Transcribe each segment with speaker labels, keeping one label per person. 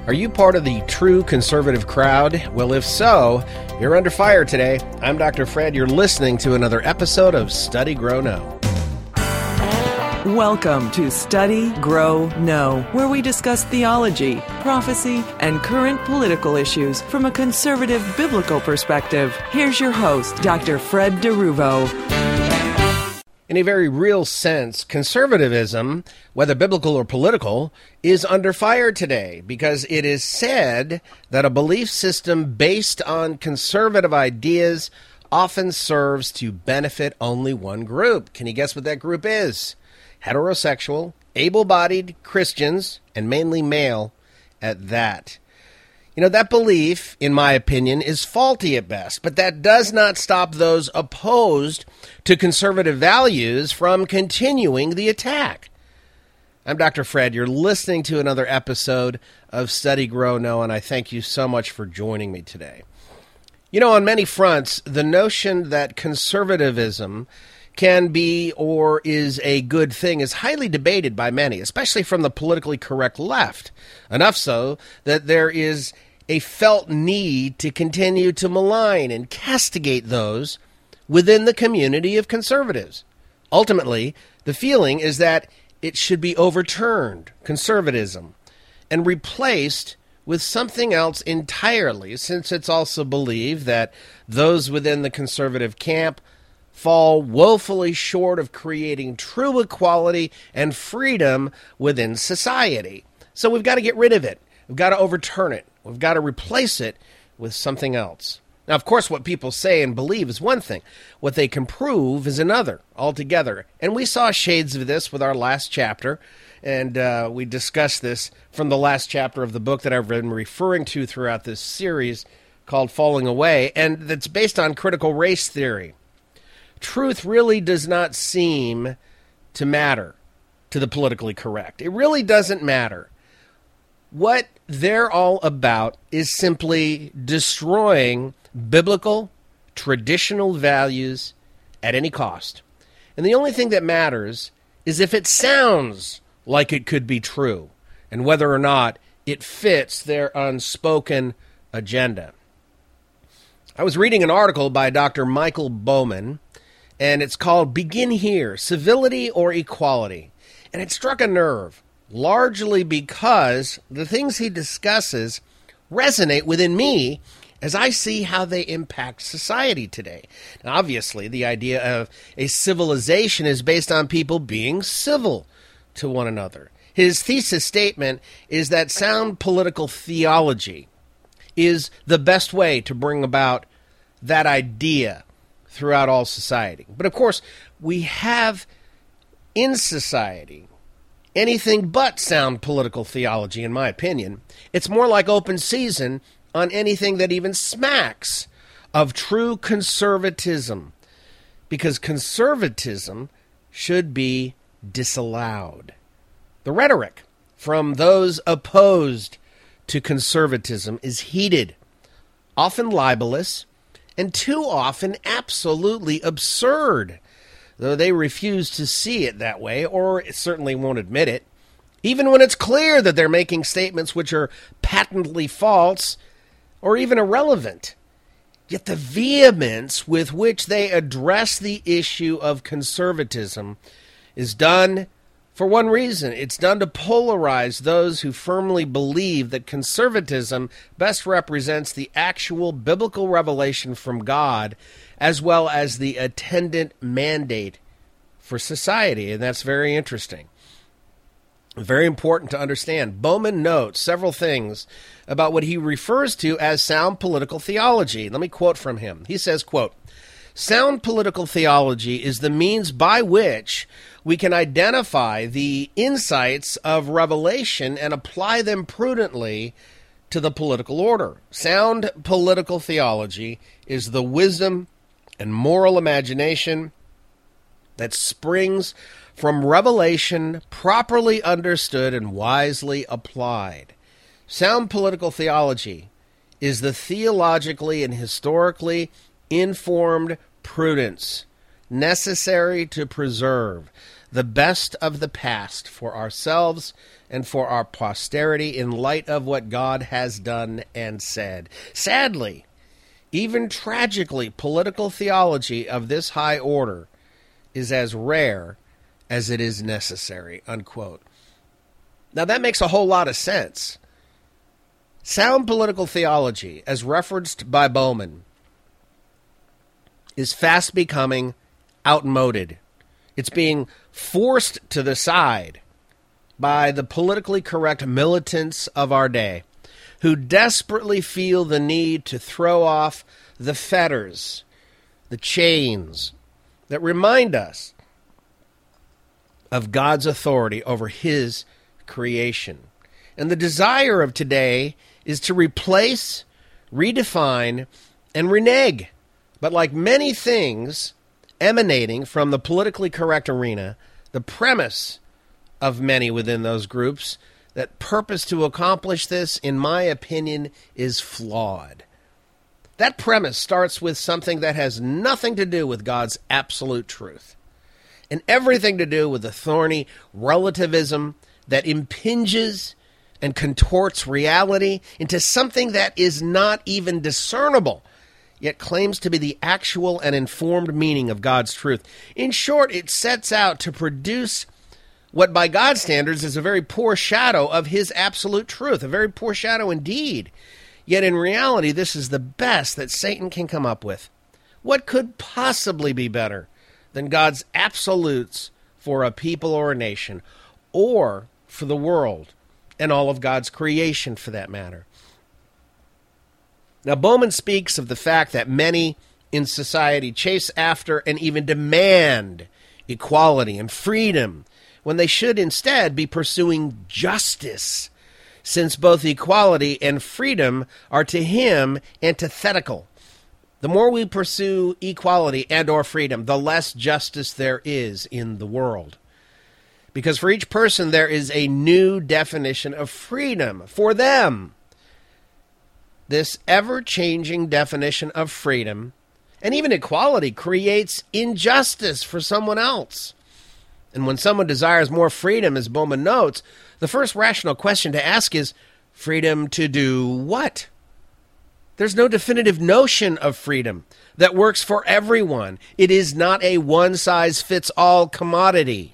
Speaker 1: Are you part of the true conservative crowd? Well, if so, you're under fire today. I'm Dr. Fred. You're listening to another episode of Study, Grow, Know.
Speaker 2: Welcome to Study, Grow, Know, where we discuss theology, prophecy, and current political issues from a conservative biblical perspective. Here's your host, Dr. Fred DeRuvo.
Speaker 1: In a very real sense, conservatism, whether biblical or political, is under fire today because it is said that a belief system based on conservative ideas often serves to benefit only one group. Can you guess what that group is? Heterosexual, able-bodied Christians, and mainly male at that. You know, that belief, in my opinion, is faulty at best, but that does not stop those opposed to conservative values from continuing the attack. I'm Dr. Fred. You're listening to another episode of Study, Grow, Know, and I thank you so much for joining me today. You know, on many fronts, the notion that conservatism can be or is a good thing is highly debated by many, especially from the politically correct left. Enough so that there is a felt need to continue to malign and castigate those within the community of conservatives. Ultimately, the feeling is that it should be overturned, conservatism, and replaced with something else entirely, since it's also believed that those within the conservative camp fall woefully short of creating true equality and freedom within society. So we've got to get rid of it. We've got to overturn it. We've got to replace it with something else. Now, of course, what people say and believe is one thing. What they can prove is another altogether. And we saw shades of this with our last chapter, and we discussed this from the last chapter of the book that I've been referring to throughout this series called Falling Away, and that's based on critical race theory. Truth really does not seem to matter to the politically correct. It really doesn't matter. What they're all about is simply destroying biblical, traditional values at any cost. And the only thing that matters is if it sounds like it could be true, and whether or not it fits their unspoken agenda. I was reading an article by Dr. Michael Bowman, and it's called Begin Here, Civility or Equality. And it struck a nerve, largely because the things he discusses resonate within me as I see how they impact society today. Now, obviously, the idea of a civilization is based on people being civil to one another. His thesis statement is that sound political theology is the best way to bring about that idea throughout all society. But of course, we have in society anything but sound political theology, in my opinion. It's more like open season on anything that even smacks of true conservatism, because conservatism should be disallowed. The rhetoric from those opposed to conservatism is heated, often libelous, and too often absolutely absurd, though they refuse to see it that way, or certainly won't admit it, even when it's clear that they're making statements which are patently false or even irrelevant. Yet the vehemence with which they address the issue of conservatism is done for one reason. It's done to polarize those who firmly believe that conservatism best represents the actual biblical revelation from God, as well as the attendant mandate for society. And that's very interesting. Very important to understand. Bowman notes several things about what he refers to as sound political theology. Let me quote from him. He says, quote, "Sound political theology is the means by which we can identify the insights of revelation and apply them prudently to the political order. Sound political theology is the wisdom and moral imagination that springs from revelation properly understood and wisely applied. Sound political theology is the theologically and historically informed prudence necessary to preserve the best of the past for ourselves and for our posterity in light of what God has done and said. Sadly, even tragically, political theology of this high order is as rare as it is necessary, unquote. Now that makes a whole lot of sense. Sound political theology, as referenced by Bowman, is fast becoming outmoded. It's being forced to the side by the politically correct militants of our day, who desperately feel the need to throw off the fetters, the chains that remind us of God's authority over His creation. And the desire of today is to replace, redefine, and renege. But like many things emanating from the politically correct arena, the premise of many within those groups that purpose to accomplish this, in my opinion, is flawed. That premise starts with something that has nothing to do with God's absolute truth, and everything to do with the thorny relativism that impinges and contorts reality into something that is not even discernible, yet claims to be the actual and informed meaning of God's truth. In short, it sets out to produce what by God's standards is a very poor shadow of His absolute truth, a very poor shadow indeed. Yet in reality, this is the best that Satan can come up with. What could possibly be better than God's absolutes for a people or a nation, or for the world and all of God's creation for that matter? Now, Bowman speaks of the fact that many in society chase after and even demand equality and freedom when they should instead be pursuing justice, since both equality and freedom are to him antithetical. The more we pursue equality and or freedom, the less justice there is in the world. Because for each person, there is a new definition of freedom for them. This ever-changing definition of freedom and even equality creates injustice for someone else. And when someone desires more freedom, as Bowman notes, the first rational question to ask is, freedom to do what? There's no definitive notion of freedom that works for everyone. It is not a one-size-fits-all commodity.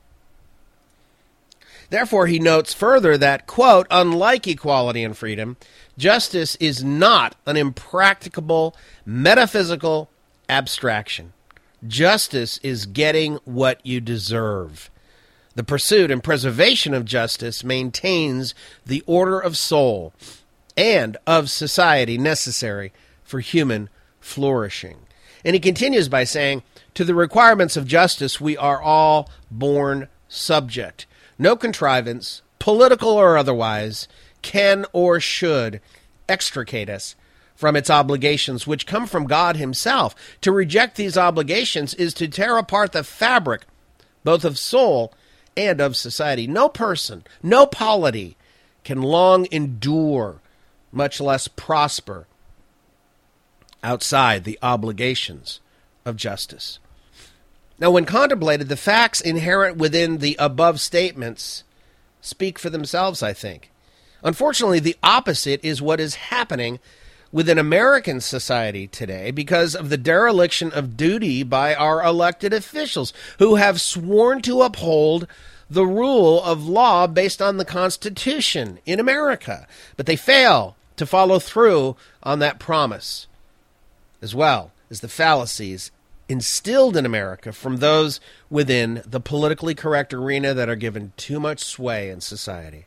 Speaker 1: Therefore, he notes further that, quote, unlike equality and freedom, justice is not an impracticable, metaphysical abstraction. Justice is getting what you deserve. The pursuit and preservation of justice maintains the order of soul and of society necessary for human flourishing. And he continues by saying, to the requirements of justice we are all born subject. No contrivance, political or otherwise, can or should extricate us from its obligations, which come from God Himself. To reject these obligations is to tear apart the fabric, both of soul and of society. No person, no polity can long endure, much less prosper, outside the obligations of justice. Now, when contemplated, the facts inherent within the above statements speak for themselves, I think. Unfortunately, the opposite is what is happening within American society today because of the dereliction of duty by our elected officials who have sworn to uphold the rule of law based on the Constitution in America. But they fail to follow through on that promise, as well as the fallacies instilled in America from those within the politically correct arena that are given too much sway in society.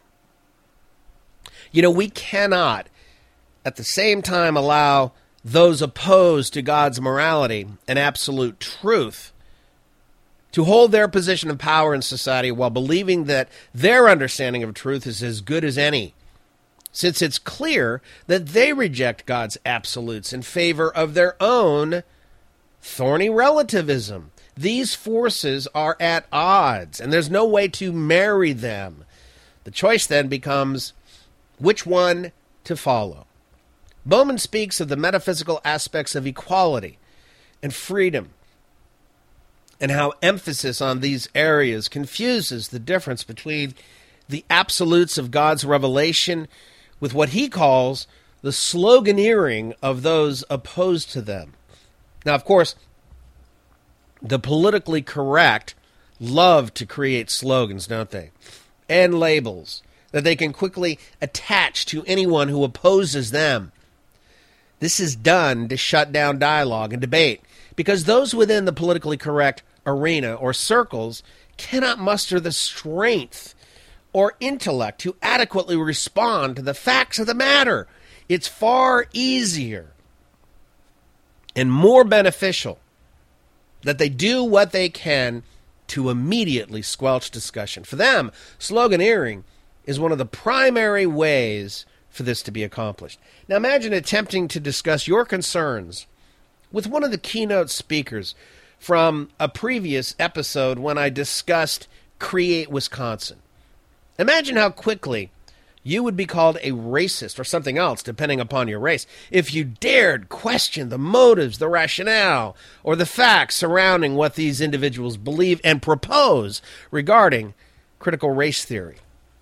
Speaker 1: You know, we cannot at the same time allow those opposed to God's morality and absolute truth to hold their position of power in society while believing that their understanding of truth is as good as any, since it's clear that they reject God's absolutes in favor of their own thorny relativism. These forces are at odds, and there's no way to marry them. The choice then becomes which one to follow. Bowman speaks of the metaphysical aspects of equality and freedom and how emphasis on these areas confuses the difference between the absolutes of God's revelation with what he calls the sloganeering of those opposed to them. Now, of course, the politically correct love to create slogans, don't they? And labels that they can quickly attach to anyone who opposes them. This is done to shut down dialogue and debate because those within the politically correct arena or circles cannot muster the strength or intellect to adequately respond to the facts of the matter. It's far easier and more beneficial that they do what they can to immediately squelch discussion. For them, sloganeering is one of the primary ways for this to be accomplished. Now imagine attempting to discuss your concerns with one of the keynote speakers from a previous episode when I discussed Create Wisconsin. Imagine how quickly you would be called a racist or something else, depending upon your race, if you dared question the motives, the rationale, or the facts surrounding what these individuals believe and propose regarding critical race theory.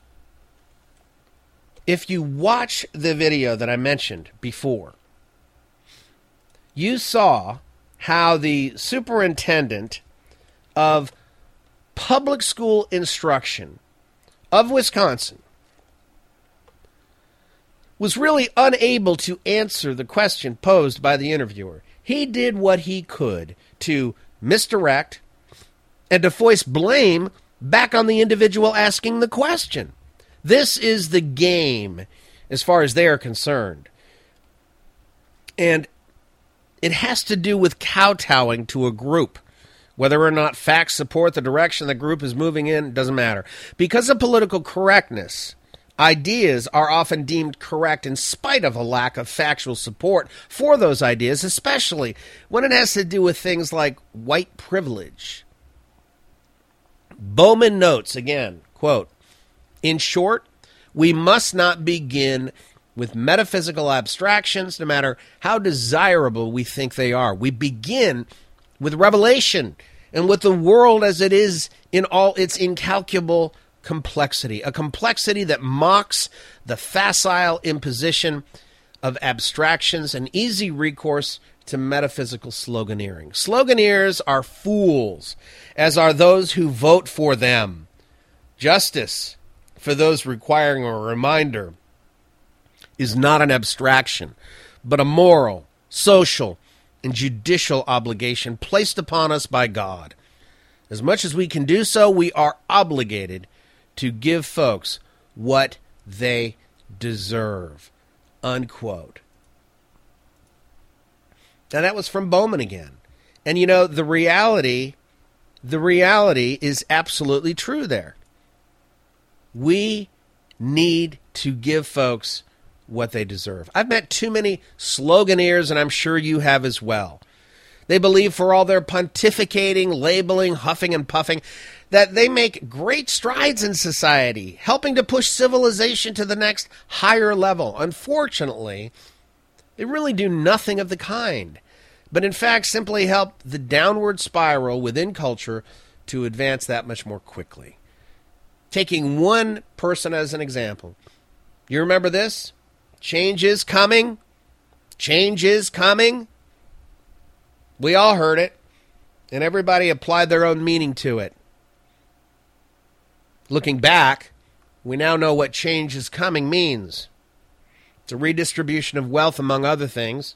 Speaker 1: If you watch the video that I mentioned before, you saw how the superintendent of public school instruction of Wisconsin was really unable to answer the question posed by the interviewer. He did what he could to misdirect and to voice blame back on the individual asking the question. This is the game as far as they are concerned. And it has to do with kowtowing to a group. Whether or not facts support the direction the group is moving in, doesn't matter. Because of political correctness, ideas are often deemed correct in spite of a lack of factual support for those ideas, especially when it has to do with things like white privilege. Bowman notes, again, quote, "In short, we must not begin with metaphysical abstractions, no matter how desirable we think they are. We begin with revelation and with the world as it is in all its incalculable complexity, a complexity that mocks the facile imposition of abstractions and easy recourse to metaphysical sloganeering. Sloganeers are fools, as are those who vote for them. Justice, for those requiring a reminder, is not an abstraction, but a moral, social, and judicial obligation placed upon us by God. As much as we can do so, we are obligated to give folks what they deserve." Unquote. Now that was from Bowman again. And you know, the reality is absolutely true there. We need to give folks what they deserve. I've met too many sloganeers, and I'm sure you have as well. They believe, for all their pontificating, labeling, huffing and puffing, that they make great strides in society, helping to push civilization to the next higher level. Unfortunately, they really do nothing of the kind, but in fact simply help the downward spiral within culture to advance that much more quickly. Taking one person as an example, you remember this? Change is coming. Change is coming. We all heard it, and everybody applied their own meaning to it. Looking back, we now know what change is coming means. It's a redistribution of wealth, among other things.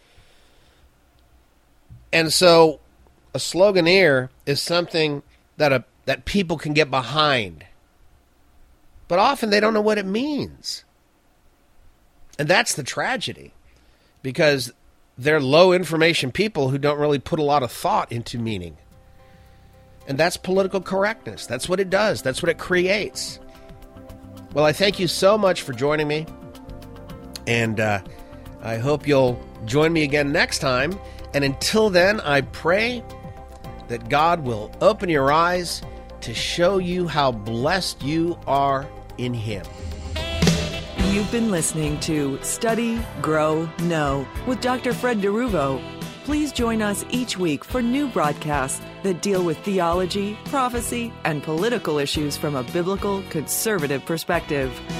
Speaker 1: And so a sloganeer is something that people can get behind. But often they don't know what it means. And that's the tragedy, because they're low information people who don't really put a lot of thought into meaning. And that's political correctness. That's what it does. That's what it creates. Well, I thank you so much for joining me. And I hope you'll join me again next time. And until then, I pray that God will open your eyes to show you how blessed you are in Him.
Speaker 2: You've been listening to Study, Grow, Know with Dr. Fred DeRuvo. Please join us each week for new broadcasts that deal with theology, prophecy, and political issues from a biblical conservative perspective.